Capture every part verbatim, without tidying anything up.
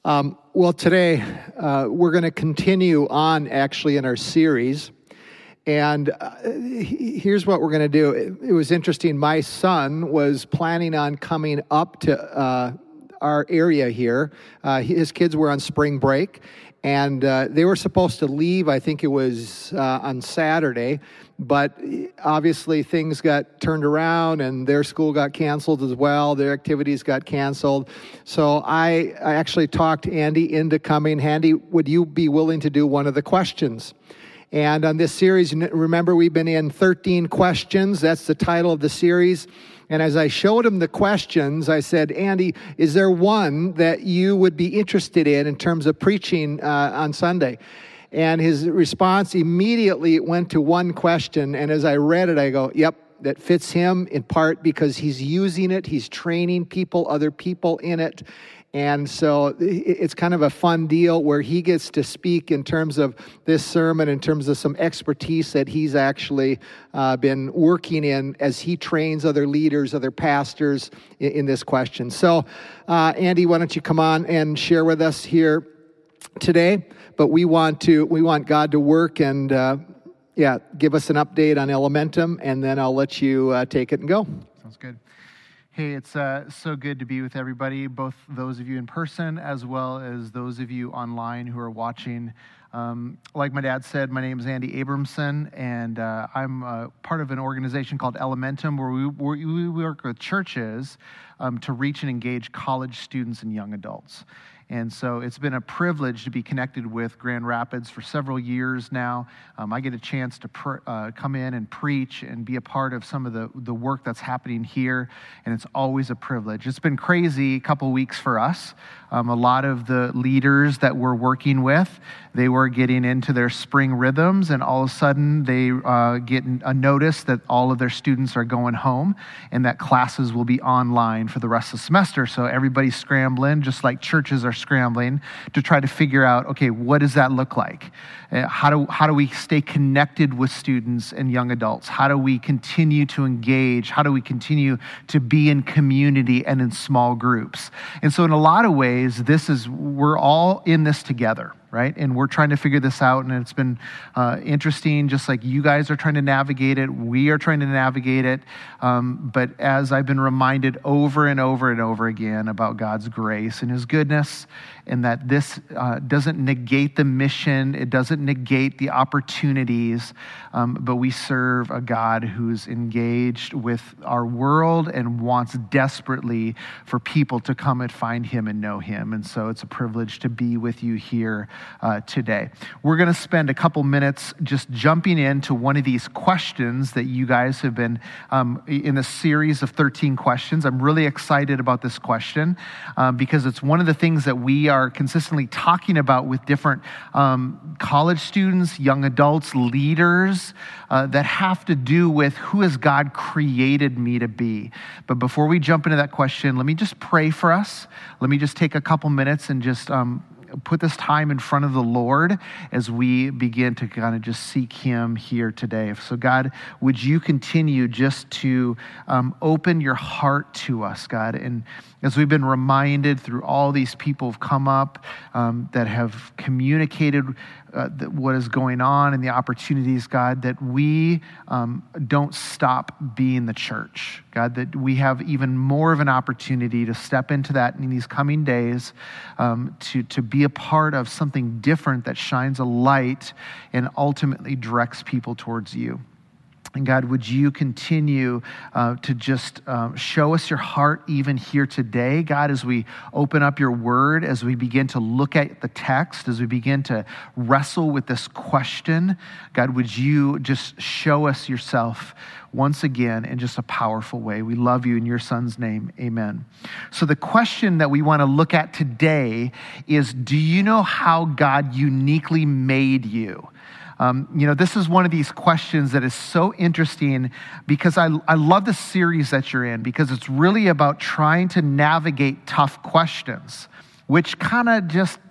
Um, well, today uh, we're going to continue on actually in our series. And uh, here's what we're going to do. It, it was interesting. My son was planning on coming up to uh, our area here. Uh, his kids were on spring break, and uh, they were supposed to leave, I think it was uh, on Saturday, but obviously things got turned around and their school got canceled as well. Their activities got canceled. So I, I actually talked Andy into coming. Andy, would you be willing to do one of the questions? And on this series, remember, we've been in thirteen questions. That's the title of the series. And as I showed him the questions, I said, Andy, is there one that you would be interested in in terms of preaching uh, on Sunday? And his response immediately went to one question. And as I read it, I go, yep, that fits him in part because he's using it. He's training people, other people in it. And so it's kind of a fun deal where he gets to speak in terms of this sermon, in terms of some expertise that he's actually uh, been working in as he trains other leaders, other pastors in, in this question. So, uh, Andy, why don't you come on and share with us here today? But we want to, we want God to work and, uh, yeah, give us an update on Elementum, and then I'll let you uh, take it and go. Sounds good. Hey, it's uh, so good to be with everybody, both those of you in person as well as those of you online who are watching. Um, like my dad said, my name is Andy Abramson, and uh, I'm uh, part of an organization called Elementum, where we, we work with churches um, to reach and engage college students and young adults. And so it's been a privilege to be connected with Grand Rapids for several years now. Um, I get a chance to pr- uh, come in and preach and be a part of some of the, the work that's happening here, and it's always a privilege. It's been crazy a couple weeks for us. Um, a lot of the leaders that we're working with, they were getting into their spring rhythms, and all of a sudden they uh, get a notice that all of their students are going home and that classes will be online for the rest of the semester. So everybody's scrambling, just like churches are scrambling to try to figure out, okay, what does that look like? Uh, how do how do we stay connected with students and young adults? How do we continue to engage? How do we continue to be in community and in small groups? And so in a lot of ways, this is, we're all in this together, right? And we're trying to figure this out, and it's been uh, interesting, just like you guys are trying to navigate it. We are trying to navigate it. Um, but as I've been reminded over and over and over again about God's grace and His goodness, and that this uh, doesn't negate the mission, it doesn't negate the opportunities, um, but we serve a God who's engaged with our world and wants desperately for people to come and find Him and know Him. And so it's a privilege to be with you here Uh, today. We're going to spend a couple minutes just jumping into one of these questions that you guys have been um, in a series of thirteen questions. I'm really excited about this question um, because it's one of the things that we are consistently talking about with different um, college students, young adults, leaders uh, that have to do with who has God created me to be. But before we jump into that question, let me just pray for us. Let me just take a couple minutes and just um, put this time in front of the Lord as we begin to kind of just seek Him here today. So God, would you continue just to um, open your heart to us, God? And as we've been reminded through all these people who've come up um, that have communicated uh, that what is going on and the opportunities, God, that we um, don't stop being the church. God, that we have even more of an opportunity to step into that in these coming days, um, to, to be a part of something different that shines a light and ultimately directs people towards you. And God, would you continue uh, to just uh, show us your heart even here today, God, as we open up your word, as we begin to look at the text, as we begin to wrestle with this question. God, would you just show us yourself once again in just a powerful way. We love you in your Son's name. Amen. So the question that we want to look at today is, do you know how God uniquely made you? Um, you know, this is one of these questions that is so interesting because I, I love the series that you're in because it's really about trying to navigate tough questions, which kind of just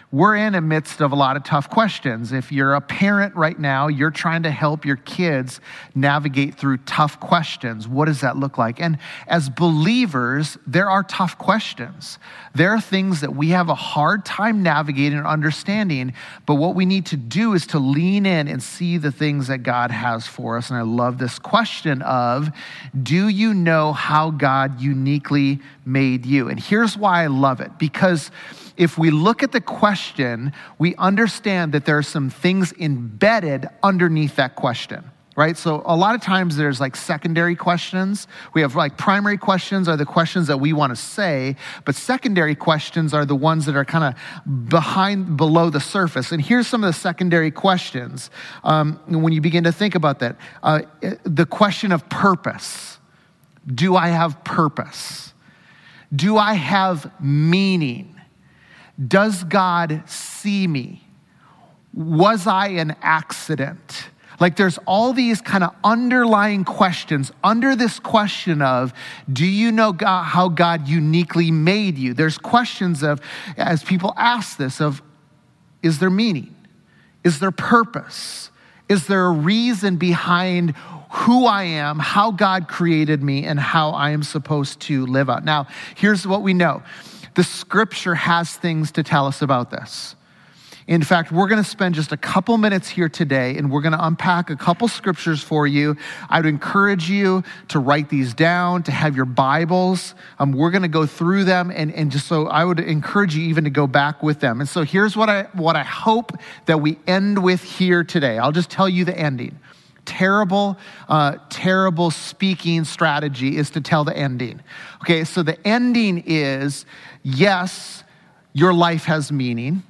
We're in the midst of a lot of tough questions. If you're a parent right now, you're trying to help your kids navigate through tough questions. What does that look like? And as believers, there are tough questions. There are things that we have a hard time navigating and understanding, but what we need to do is to lean in and see the things that God has for us. And I love this question of, do you know how God uniquely made you? And here's why I love it, because if we look at the question, we understand that there are some things embedded underneath that question, right? So a lot of times there's like secondary questions. We have like primary questions are the questions that we want to say, but secondary questions are the ones that are kind of behind, below the surface. And here's some of the secondary questions um, when you begin to think about that. Uh, the question of purpose. Do I have purpose? Do I have meaning? Does God see me? Was I an accident? Like there's all these kind of underlying questions under this question of, do you know God, how God uniquely made you? There's questions of, as people ask this, of, is there meaning? Is there purpose? Is there a reason behind who I am, how God created me, and how I am supposed to live out? Now, here's what we know. The scripture has things to tell us about this. In fact, we're going to spend just a couple minutes here today, and we're going to unpack a couple scriptures for you. I would encourage you to write these down, to have your Bibles. Um, we're going to go through them, and, and just so I would encourage you even to go back with them. And so here's what I what I hope that we end with here today. I'll just tell you the ending. Terrible, uh, terrible speaking strategy is to tell the ending. Okay, so the ending is, yes, your life has meaning.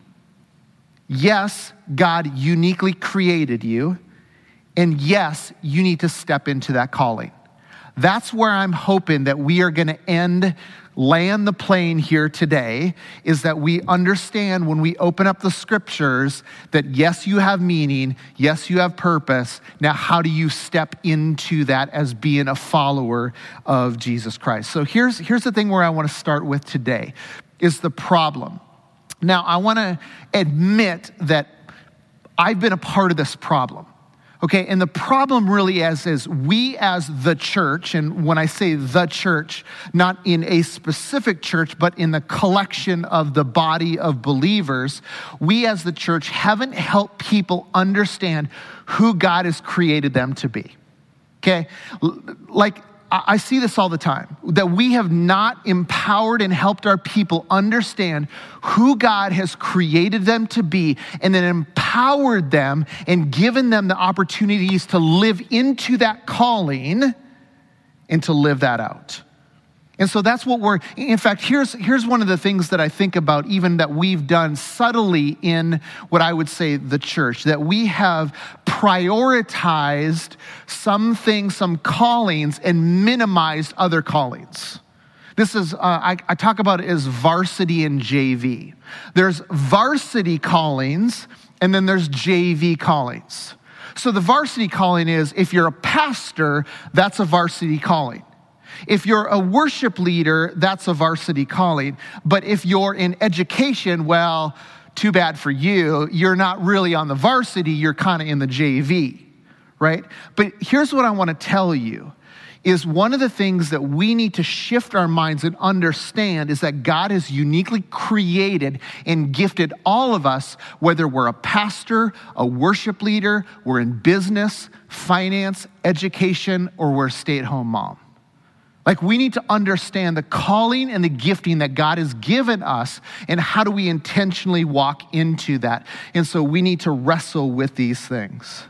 Yes, God uniquely created you. And yes, you need to step into that calling. That's where I'm hoping that we are going to end, land the plane here today, is that we understand when we open up the scriptures that yes, you have meaning, yes, you have purpose. Now, how do you step into that as being a follower of Jesus Christ? So here's, here's the thing where I want to start with today, is the problem. Now, I want to admit that I've been a part of this problem. Okay, and the problem really is, is we as the church, and when I say the church, not in a specific church, but in the collection of the body of believers, we as the church haven't helped people understand who God has created them to be. Okay, like I see this all the time, that we have not empowered and helped our people understand who God has created them to be, and then empowered them and given them the opportunities to live into that calling and to live that out. And so that's what we're, in fact, here's, here's one of the things that I think about even that we've done subtly in what I would say the church, that we have prioritized some things, some callings, and minimized other callings. This is, uh, I, I talk about it as varsity and J V. There's varsity callings, and then there's J V callings. So the varsity calling is, if you're a pastor, that's a varsity calling. If you're a worship leader, that's a varsity calling. But if you're in education, well, too bad for you. You're not really on the varsity, you're kind of in the J V, right? But here's what I want to tell you, is one of the things that we need to shift our minds and understand is that God has uniquely created and gifted all of us, whether we're a pastor, a worship leader, we're in business, finance, education, or we're a stay-at-home mom. Like, we need to understand the calling and the gifting that God has given us, and how do we intentionally walk into that. And so we need to wrestle with these things.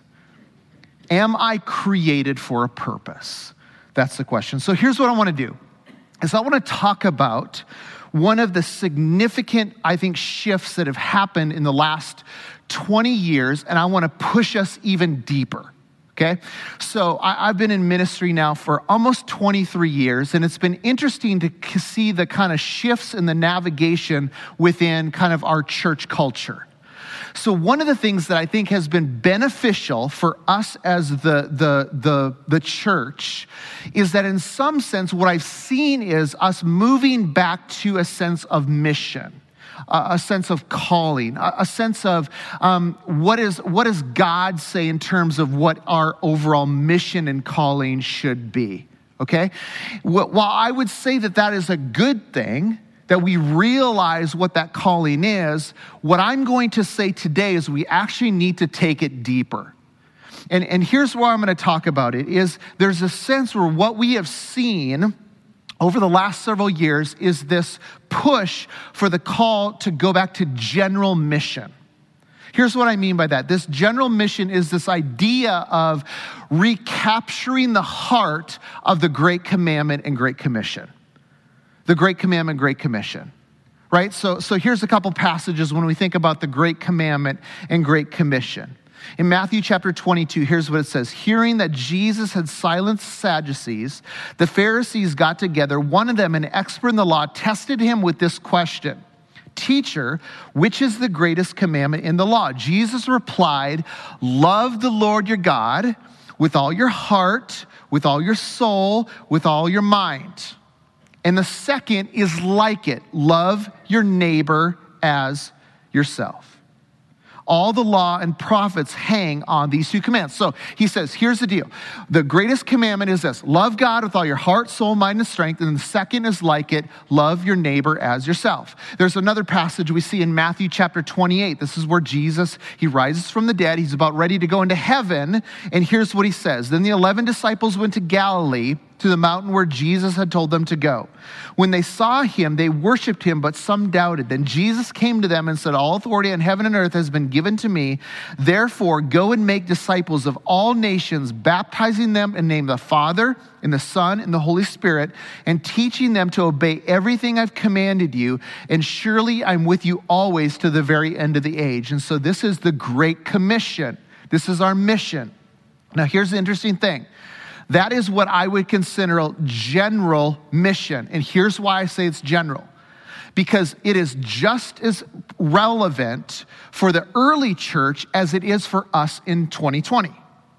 Am I created for a purpose? That's the question. So here's what I want to do, is I want to talk about one of the significant, I think, shifts that have happened in the last twenty years, and I want to push us even deeper. Okay, so I, I've been in ministry now for almost twenty-three years, and it's been interesting to see the kind of shifts in the navigation within kind of our church culture. So one of the things that I think has been beneficial for us as the, the, the, the church is that in some sense, what I've seen is us moving back to a sense of mission. a, a sense of calling, a, a sense of um, what is what does God say in terms of what our overall mission and calling should be, okay? While I would say that that is a good thing, that we realize what that calling is, what I'm going to say today is we actually need to take it deeper. And, and here's where I'm going to talk about it, is there's a sense where what we have seen over the last several years is this push for the call to go back to general mission. Here's what I mean by that. This general mission is this idea of recapturing the heart of the Great Commandment and Great Commission. The Great Commandment, Great Commission, right? So, so here's a couple passages when we think about the Great Commandment and Great Commission. In Matthew chapter twenty-two, here's what it says. Hearing that Jesus had silenced Sadducees, the Pharisees got together. One of them, an expert in the law, tested him with this question. Teacher, which is the greatest commandment in the law? Jesus replied, love the Lord your God with all your heart, with all your soul, with all your mind. And the second is like it. Love your neighbor as yourself. All the law and prophets hang on these two commands. So he says, here's the deal. The greatest commandment is this. Love God with all your heart, soul, mind, and strength. And the second is like it. Love your neighbor as yourself. There's another passage we see in Matthew chapter twenty-eight. This is where Jesus, he rises from the dead. He's about ready to go into heaven. And here's what he says. Then the eleven disciples went to Galilee, to the mountain where Jesus had told them to go. When they saw him, they worshiped him, but some doubted. Then Jesus came to them and said, all authority on heaven and earth has been given to me. Therefore, go and make disciples of all nations, baptizing them in the name of the Father, and the Son, and the Holy Spirit, and teaching them to obey everything I've commanded you. And surely I'm with you always to the very end of the age. And so this is the Great Commission. This is our mission. Now, here's the interesting thing. That is what I would consider a general mission. And here's why I say it's general. Because it is just as relevant for the early church as it is for us in twenty twenty.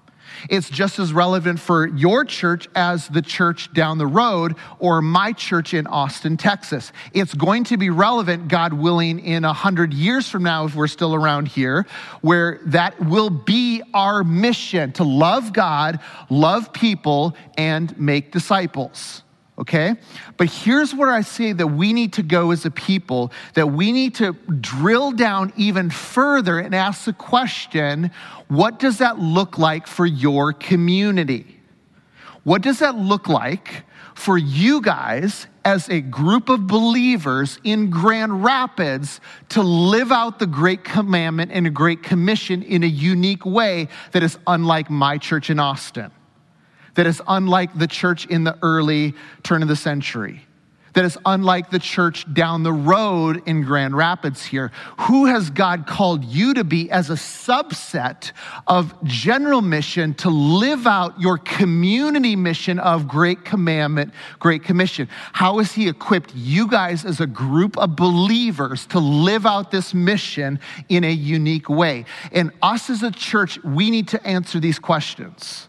It's just as relevant for your church as the church down the road or my church in Austin, Texas. It's going to be relevant, God willing, in a hundred years from now, if we're still around here, where that will be our mission, to love God, love people, and make disciples. Okay? But here's where I say that we need to go as a people, that we need to drill down even further and ask the question, what does that look like for your community? What does that look like for you guys as a group of believers in Grand Rapids to live out the Great Commandment and a Great Commission in a unique way that is unlike my church in Austin? That is unlike the church in the early turn of the century. That is unlike the church down the road in Grand Rapids here. Who has God called you to be as a subset of general mission to live out your community mission of Great Commandment, Great Commission? How has he equipped you guys as a group of believers to live out this mission in a unique way? And us as a church, we need to answer these questions.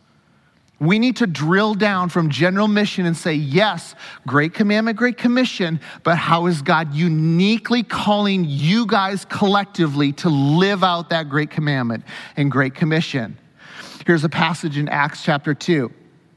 We need to drill down from general mission and say, yes, Great Commandment, Great Commission, but how is God uniquely calling you guys collectively to live out that Great Commandment and Great Commission? Here's a passage in Acts chapter two.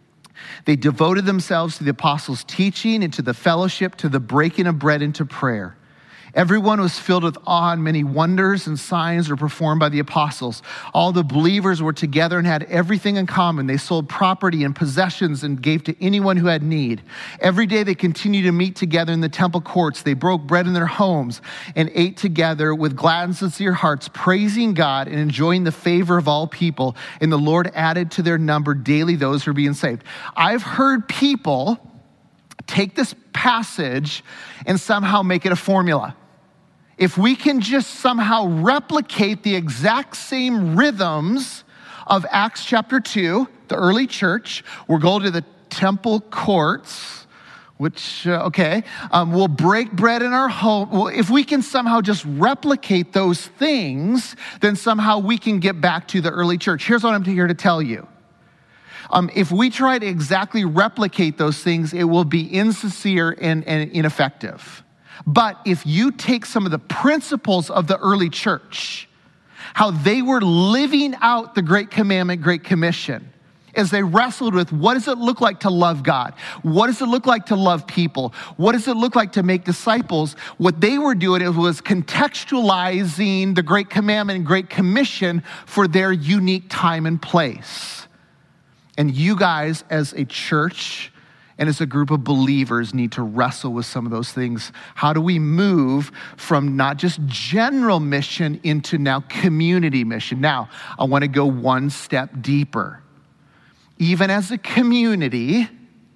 They devoted themselves to the apostles' teaching and to the fellowship, to the breaking of bread and to prayer. Everyone was filled with awe, and many wonders and signs were performed by the apostles. All the believers were together and had everything in common. They sold property and possessions and gave to anyone who had need. Every day they continued to meet together in the temple courts. They broke bread in their homes and ate together with glad and sincere hearts, praising God and enjoying the favor of all people. And the Lord added to their number daily those who were being saved. I've heard people take this passage and somehow make it a formula. If we can just somehow replicate the exact same rhythms of Acts chapter two, the early church, we'll go to the temple courts, which, uh, okay, um, we'll break bread in our home. Well, if we can somehow just replicate those things, then somehow we can get back to the early church. Here's what I'm here to tell you. Um, if we try to exactly replicate those things, it will be insincere and, and ineffective. But if you take some of the principles of the early church, how they were living out the Great Commandment, Great Commission, as they wrestled with what does it look like to love God? What does it look like to love people? What does it look like to make disciples? What they were doing was contextualizing the Great Commandment and Great Commission for their unique time and place. And you guys as a church and as a group of believers need to wrestle with some of those things. How do we move from not just general mission into now community mission? Now, I want to go one step deeper. Even as a community,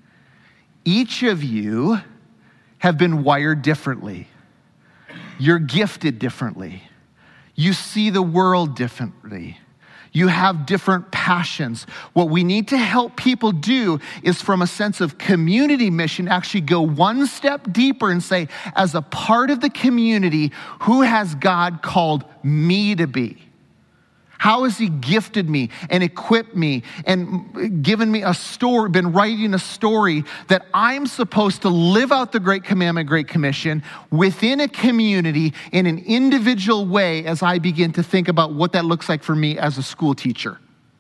each of you have been wired differently. You're gifted differently. You see the world differently. You have different passions. What we need to help people do is, from a sense of community mission, actually go one step deeper and say, as a part of the community, who has God called me to be? How has he gifted me and equipped me and given me a story, been writing a story that I'm supposed to live out the Great Commandment, Great Commission within a community in an individual way as I begin to think about what that looks like for me as a school teacher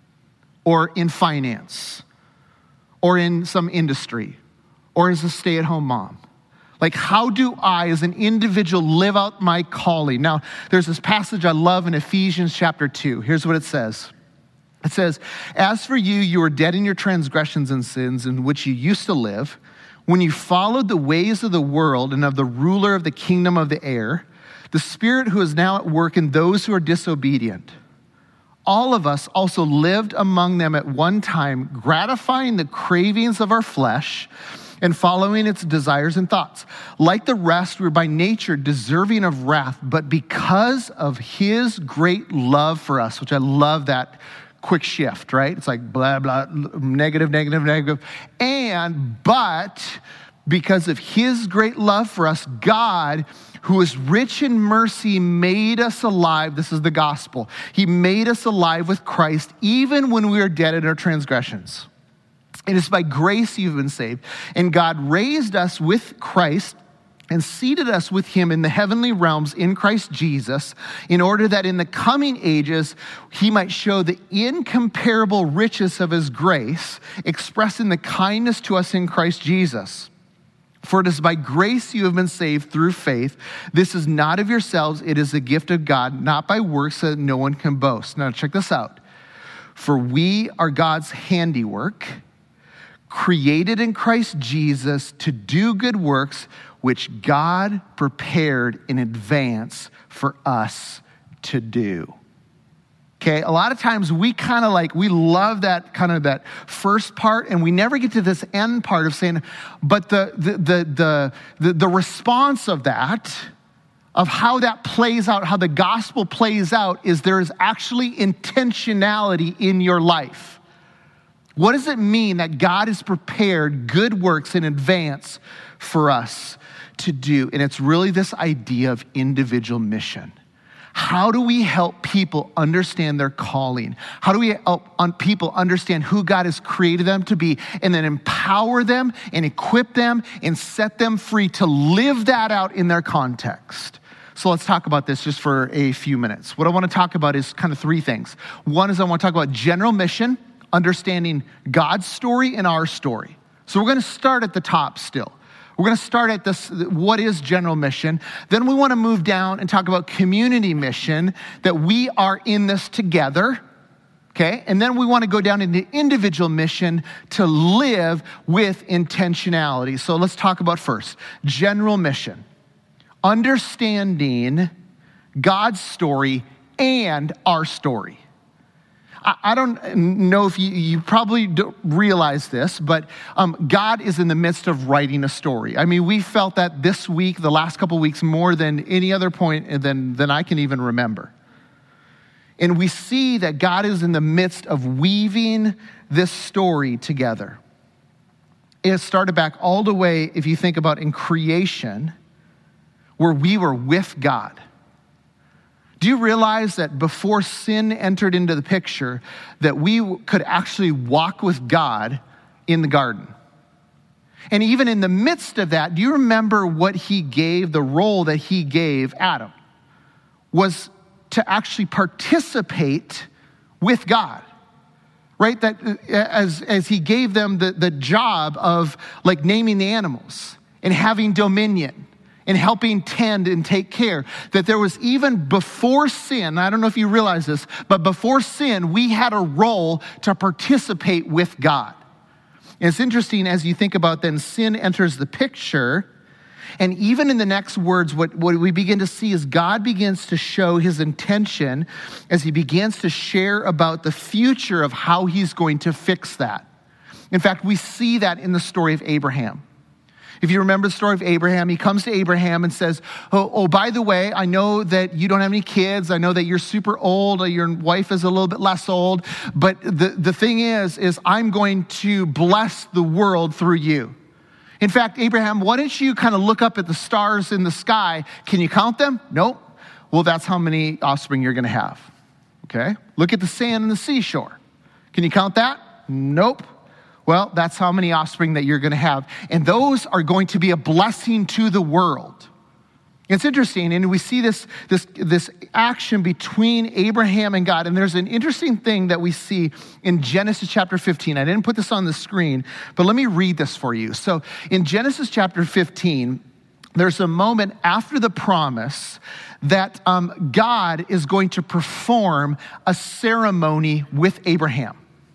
or in finance or in some industry or as a stay-at-home mom. Like, how do I, as an individual, live out my calling? Now, there's this passage I love in Ephesians chapter two. Here's what it says. It says, as for you, you were dead in your transgressions and sins in which you used to live, when you followed the ways of the world and of the ruler of the kingdom of the air, the spirit who is now at work in those who are disobedient. All of us also lived among them at one time, gratifying the cravings of our flesh and following its desires and thoughts. Like the rest, we're by nature deserving of wrath, but because of his great love for us, which I love that quick shift, right? It's like blah, blah, negative, negative, negative. And, but because of his great love for us, God, who is rich in mercy, made us alive. This is the gospel. He made us alive with Christ, even when we were dead in our transgressions. It is by grace you've been saved. And God raised us with Christ and seated us with him in the heavenly realms in Christ Jesus, in order that in the coming ages he might show the incomparable riches of his grace, expressed in the kindness to us in Christ Jesus. For it is by grace you have been saved through faith. This is not of yourselves, it is a gift of God, not by works, so that no one can boast. Now check this out. For we are God's handiwork, created in Christ Jesus to do good works, which God prepared in advance for us to do. Okay, a lot of times we kind of like, we love that kind of that first part, and we never get to this end part of saying, but the the the the the, the response of that, of how that plays out, how the gospel plays out, is there is actually intentionality in your life. What does it mean that God has prepared good works in advance for us to do? And it's really this idea of individual mission. How do we help people understand their calling? How do we help people understand who God has created them to be, and then empower them and equip them and set them free to live that out in their context? So let's talk about this just for a few minutes. What I want to talk about is kind of three things. One is I want to talk about general mission, understanding God's story and our story. So we're going to start at the top still. We're going to start at this, what is general mission? Then we want to move down and talk about community mission, that we are in this together, okay? And then we want to go down into individual mission to live with intentionality. So let's talk about first, general mission. Understanding God's story and our story. I don't know if you, you probably don't realize this, but um, God is in the midst of writing a story. I mean, we felt that this week, the last couple of weeks, more than any other point than, than I can even remember. And we see that God is in the midst of weaving this story together. It started back all the way, if you think about in creation, where we were with God. Do you realize that before sin entered into the picture, that we could actually walk with God in the garden? And even in the midst of that, do you remember what he gave, the role that he gave Adam? Was to actually participate with God, right? That as, as he gave them the, the job of like naming the animals and having dominion and helping tend and take care, that there was even before sin, I don't know if you realize this, but before sin, we had a role to participate with God. And it's interesting as you think about then sin enters the picture, and even in the next words, what, what we begin to see is God begins to show his intention as he begins to share about the future of how he's going to fix that. In fact, we see that in the story of Abraham. If you remember the story of Abraham, he comes to Abraham and says, oh, oh, by the way, I know that you don't have any kids. I know that you're super old. Your wife is a little bit less old. But the, the thing is, is I'm going to bless the world through you. In fact, Abraham, why don't you kind of look up at the stars in the sky? Can you count them? Nope. Well, that's how many offspring you're going to have. Okay. Look at the sand in the seashore. Can you count that? Nope. Well, that's how many offspring that you're going to have. And those are going to be a blessing to the world. It's interesting, and we see this, this, this action between Abraham and God. And there's an interesting thing that we see in Genesis chapter fifteen. I didn't put this on the screen, but let me read this for you. So in Genesis chapter fifteen, there's a moment after the promise that um, God is going to perform a ceremony with Abraham.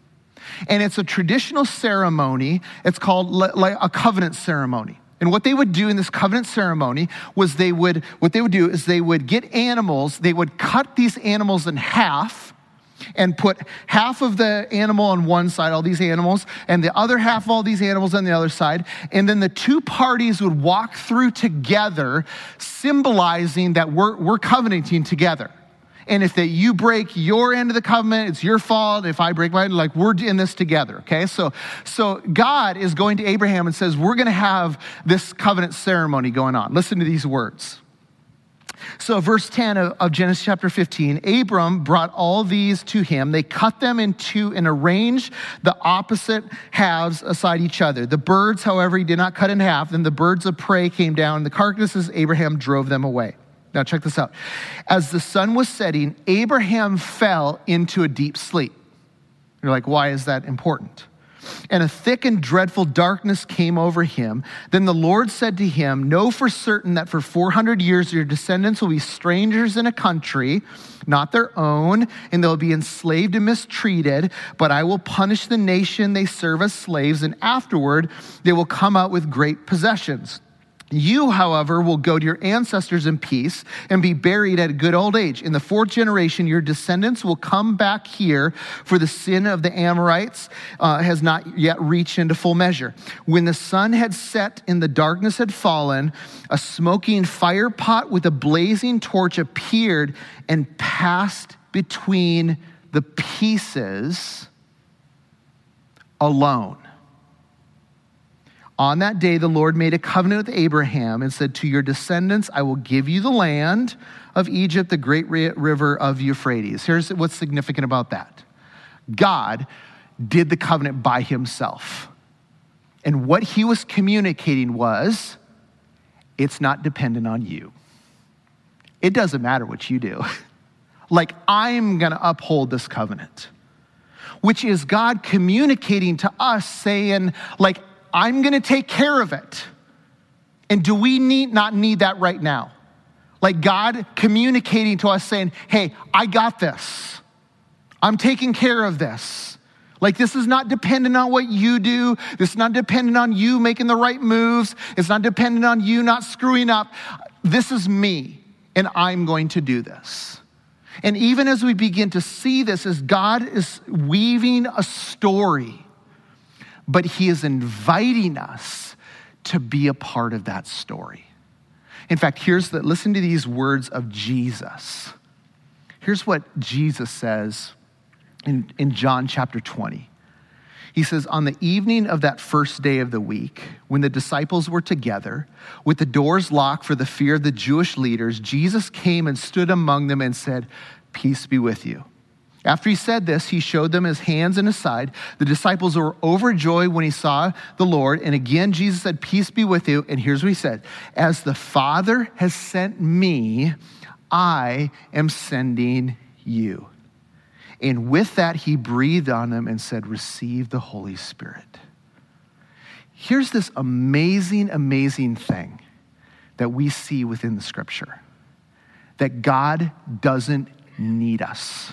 And it's a traditional ceremony. It's called like a covenant ceremony. And what they would do in this covenant ceremony was they would, what they would do is they would get animals, they would cut these animals in half and put half of the animal on one side, all these animals, and the other half of all these animals on the other side. And then the two parties would walk through together, symbolizing that we're, we're covenanting together. And if that you break your end of the covenant, it's your fault. If I break mine, like we're in this together, okay? So, so God is going to Abraham and says, we're going to have this covenant ceremony going on. Listen to these words. So verse ten of, of Genesis chapter fifteen, Abram brought all these to him. They cut them in two and arranged the opposite halves aside each other. The birds, however, he did not cut in half. Then the birds of prey came down. The carcasses, Abraham drove them away. Now check this out. As the sun was setting, Abraham fell into a deep sleep. You're like, why is that important? And a thick and dreadful darkness came over him. Then the Lord said to him, know for certain that for four hundred years your descendants will be strangers in a country, not their own, and they'll be enslaved and mistreated, but I will punish the nation they serve as slaves, and afterward they will come out with great possessions. You, however, will go to your ancestors in peace and be buried at a good old age. In the fourth generation, your descendants will come back here, for the sin of the Amorites uh, has not yet reached into full measure. When the sun had set and the darkness had fallen, a smoking fire pot with a blazing torch appeared and passed between the pieces alone. On that day, the Lord made a covenant with Abraham and said, to your descendants, I will give you the land of Egypt, the great river of Euphrates. Here's what's significant about that. God did the covenant by himself. And what he was communicating was, it's not dependent on you. It doesn't matter what you do. Like, I'm going to uphold this covenant, which is God communicating to us saying, like, I'm going to take care of it. And do we need not need that right now? Like God communicating to us saying, hey, I got this. I'm taking care of this. Like this is not dependent on what you do. This is not dependent on you making the right moves. It's not dependent on you not screwing up. This is me, and I'm going to do this. And even as we begin to see this, as God is weaving a story, but he is inviting us to be a part of that story. In fact, here's the, listen to these words of Jesus. Here's what Jesus says in, in John chapter twenty. He says, on the evening of that first day of the week, when the disciples were together, with the doors locked for the fear of the Jewish leaders, Jesus came and stood among them and said, peace be with you. After he said this, he showed them his hands and his side. The disciples were overjoyed when he saw the Lord. And again, Jesus said, peace be with you. And here's what he said. As the Father has sent me, I am sending you. And with that, he breathed on them and said, receive the Holy Spirit. Here's this amazing, amazing thing that we see within the scripture. That God doesn't need us.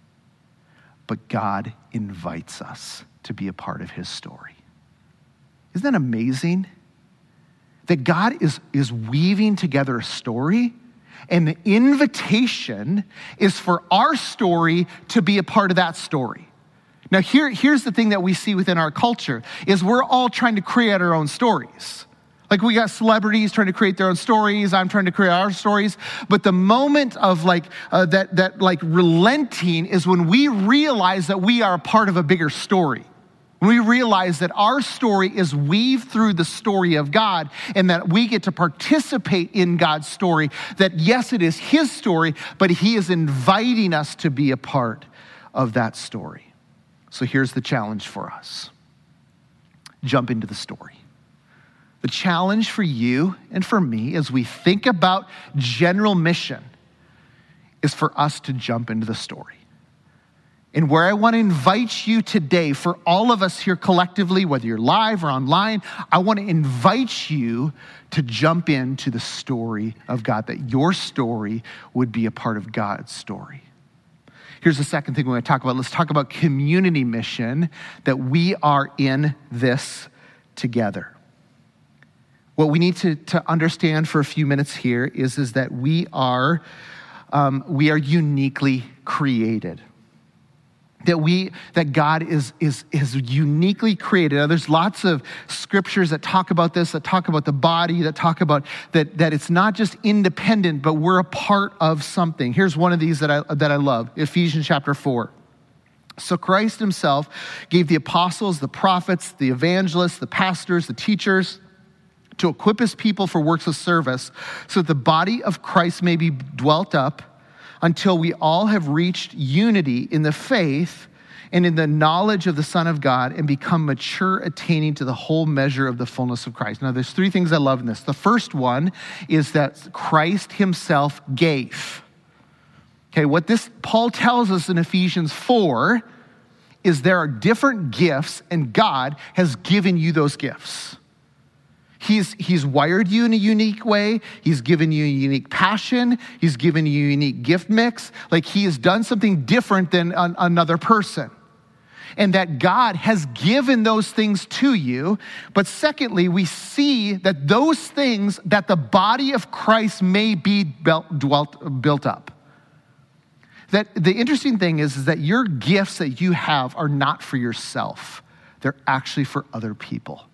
But God invites us to be a part of his story. Isn't that amazing? That God is, is weaving together a story, and the invitation is for our story to be a part of that story. Now, here, here's the thing that we see within our culture, is we're all trying to create our own stories. Like we got celebrities trying to create their own stories. I'm trying to create our stories. But the moment of like uh, that, that like relenting is when we realize that we are a part of a bigger story. When we realize that our story is weaved through the story of God and that we get to participate in God's story. That yes, it is his story, but he is inviting us to be a part of that story. So here's the challenge for us. Jump into the story. The challenge for you and for me as we think about general mission is for us to jump into the story. And where I want to invite you today, for all of us here collectively, whether you're live or online, I want to invite you to jump into the story of God, that your story would be a part of God's story. Here's the second thing we're going to talk about. Let's talk about community mission, that we are in this together. What we need to, to understand for a few minutes here is, is that we are, um, we are uniquely created. That we, that God is, is, is uniquely created. Now, there's lots of scriptures that talk about this, that talk about the body, that talk about that, that it's not just independent, but we're a part of something. Here's one of these that I, that I love, Ephesians chapter four. So Christ himself gave the apostles, the prophets, the evangelists, the pastors, the teachers, to equip his people for works of service, so that the body of Christ may be dwelt up until we all have reached unity in the faith and in the knowledge of the Son of God and become mature, attaining to the whole measure of the fullness of Christ. Now, there's three things I love in this. The first one is that Christ himself gave. Okay, what this Paul tells us in Ephesians four is there are different gifts, and God has given you those gifts. He's, he's wired you in a unique way. He's given you a unique passion. He's given you a unique gift mix. Like he has done something different than an, another person. And that God has given those things to you. But secondly, we see that those things, that the body of Christ may be built, dwelt, built up. That the interesting thing is, is that your gifts that you have are not for yourself. They're actually for other people.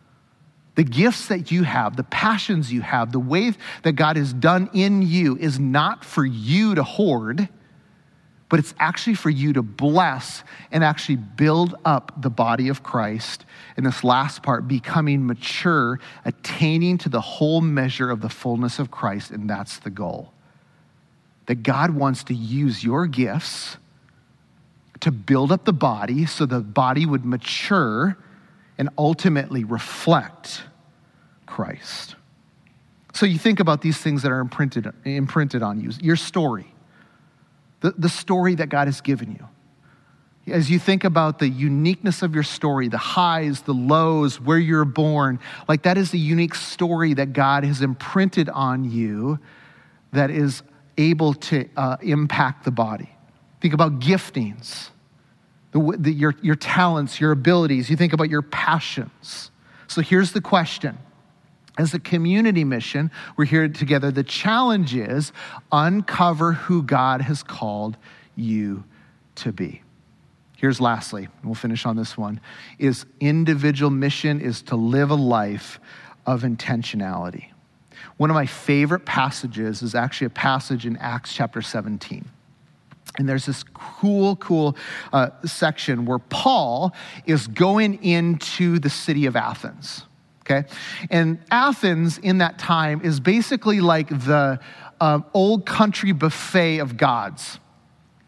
The gifts that you have, the passions you have, the way that God has done in you is not for you to hoard, but it's actually for you to bless and actually build up the body of Christ. In this last part, becoming mature, attaining to the whole measure of the fullness of Christ, and that's the goal. That God wants to use your gifts to build up the body so the body would mature and ultimately reflect Christ. So you think about these things that are imprinted, imprinted on you. Your story, the, the story that God has given you. As you think about the uniqueness of your story, the highs, the lows, where you're born, like that is the unique story that God has imprinted on you that is able to uh, impact the body. Think about giftings. The, the, your, your talents, your abilities. You think about your passions. So here's the question. As a community mission, we're here together. The challenge is uncover who God has called you to be. Here's lastly, and we'll finish on this one, is individual mission is to live a life of intentionality. One of my favorite passages is actually a passage in Acts chapter seventeen. And there's this cool, cool uh, section where Paul is going into the city of Athens, okay? And Athens in that time is basically like the uh, old country buffet of gods.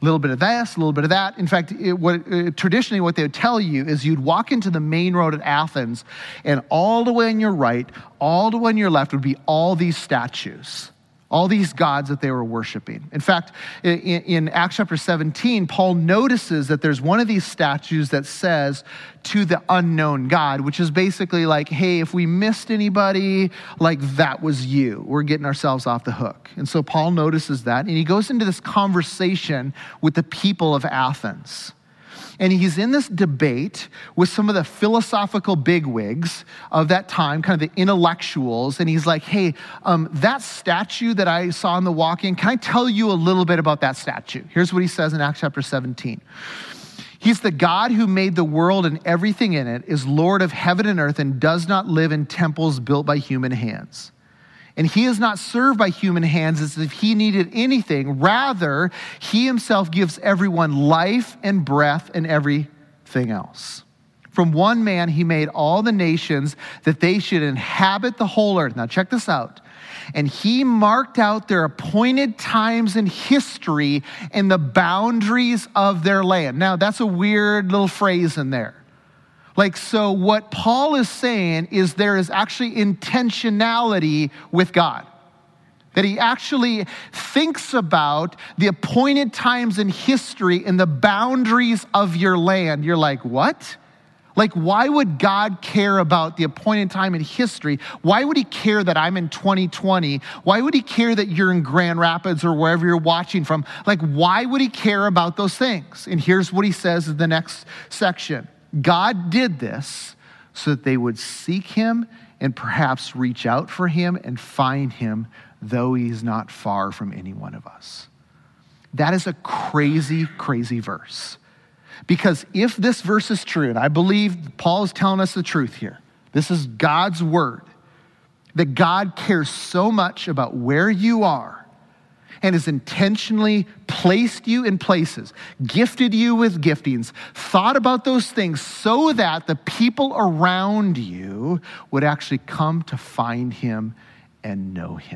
A little bit of this, a little bit of that. In fact, it, what, uh, traditionally what they would tell you is you'd walk into the main road at Athens, and all the way on your right, all the way on your left would be all these statues, all these gods that they were worshiping. In fact, in, in Acts chapter seventeen, Paul notices that there's one of these statues that says, "To the unknown God," which is basically like, hey, if we missed anybody, like that was you. We're getting ourselves off the hook. And so Paul notices that, and he goes into this conversation with the people of Athens. And he's in this debate with some of the philosophical bigwigs of that time, kind of the intellectuals. And he's like, hey, um, that statue that I saw in the walk-in, can I tell you a little bit about that statue? Here's what he says in Acts chapter seventeen. He's the God who made the world and everything in it, is Lord of heaven and earth, and does not live in temples built by human hands. And he is not served by human hands as if he needed anything. Rather, he himself gives everyone life and breath and everything else. From one man, he made all the nations that they should inhabit the whole earth. Now check this out. And he marked out their appointed times in history and the boundaries of their land. Now that's a weird little phrase in there. Like, so what Paul is saying is there is actually intentionality with God. That he actually thinks about the appointed times in history and the boundaries of your land. You're like, what? Like, why would God care about the appointed time in history? Why would he care that I'm in twenty twenty? Why would he care that you're in Grand Rapids or wherever you're watching from? Like, why would he care about those things? And here's what he says in the next section. God did this so that they would seek him and perhaps reach out for him and find him, though he's not far from any one of us. That is a crazy, crazy verse. Because if this verse is true, and I believe Paul is telling us the truth here, this is God's word, that God cares so much about where you are and has intentionally placed you in places, gifted you with giftings, thought about those things so that the people around you would actually come to find him and know him.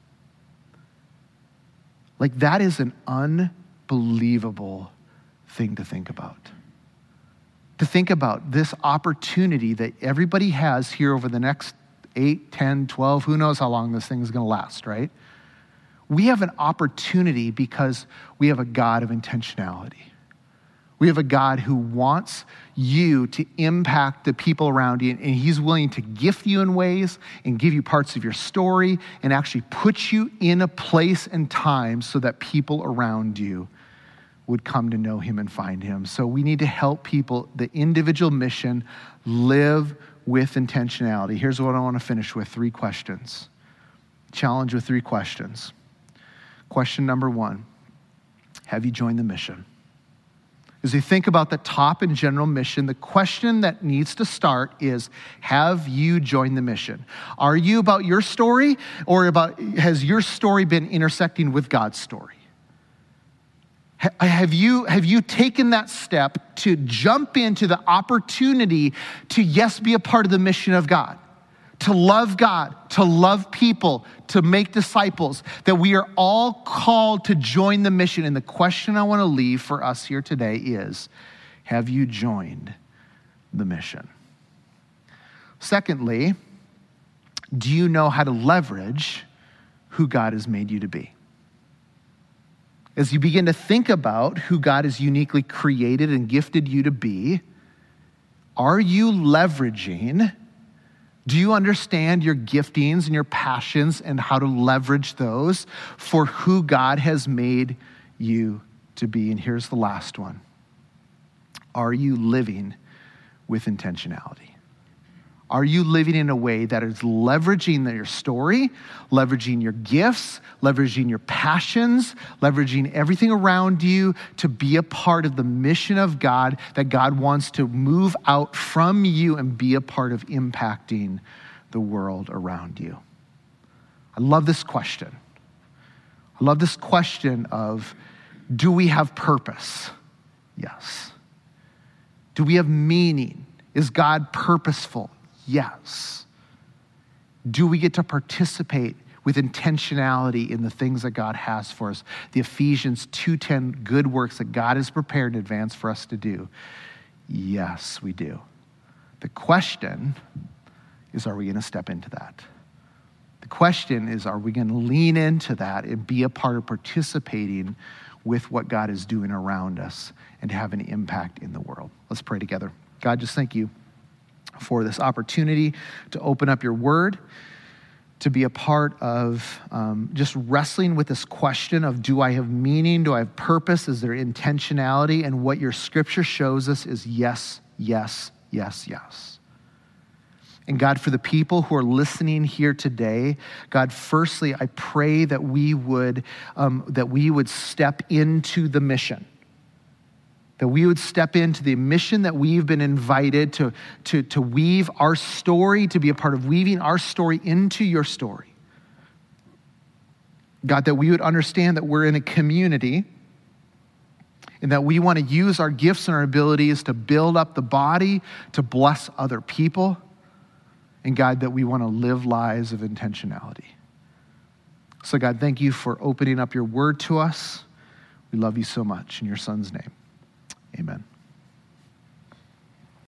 Like, that is an unbelievable thing to think about. To think about this opportunity that everybody has here over the next eight, ten, twelve, who knows how long this thing is going to last, right? We have an opportunity because we have a God of intentionality. We have a God who wants you to impact the people around you, and he's willing to gift you in ways and give you parts of your story and actually put you in a place and time so that people around you would come to know him and find him. So we need to help people, the individual mission, live with intentionality. Here's what I want to finish with, three questions. Challenge with three questions. Question number one, have you joined the mission? As you think about the top and general mission, the question that needs to start is, have you joined the mission? Are you about your story, or about has your story been intersecting with God's story? Have you, have you taken that step to jump into the opportunity to, yes, be a part of the mission of God? To love God, to love people, to make disciples, that we are all called to join the mission. And the question I want to leave for us here today is, have you joined the mission? Secondly, do you know how to leverage who God has made you to be? As you begin to think about who God has uniquely created and gifted you to be, are you leveraging? Do you understand your giftings and your passions and how to leverage those for who God has made you to be? And here's the last one. Are you living with intentionality? Are you living in a way that is leveraging your story, leveraging your gifts, leveraging your passions, leveraging everything around you to be a part of the mission of God that God wants to move out from you and be a part of impacting the world around you? I love this question. I love this question of, do we have purpose? Yes. Do we have meaning? Is God purposeful? Yes. Do we get to participate with intentionality in the things that God has for us. The Ephesians two ten good works that God has prepared in advance for us to do. Yes, we do. The question is, are we going to step into that? The question is, are we going to lean into that and be a part of participating with what God is doing around us and have an impact in the world? Let's pray together. God, just thank you for this opportunity to open up your word, to be a part of um, just wrestling with this question of, do I have meaning? Do I have purpose? Is there intentionality? And what your scripture shows us is yes, yes, yes, yes. And God, for the people who are listening here today, God, firstly, I pray that we would um, that we would step into the mission. That we would step into the mission that we've been invited to, to, to weave our story, to be a part of weaving our story into your story. God, that we would understand that we're in a community and that we want to use our gifts and our abilities to build up the body, to bless other people. And God, that we want to live lives of intentionality. So God, thank you for opening up your word to us. We love you so much. In your son's name, amen.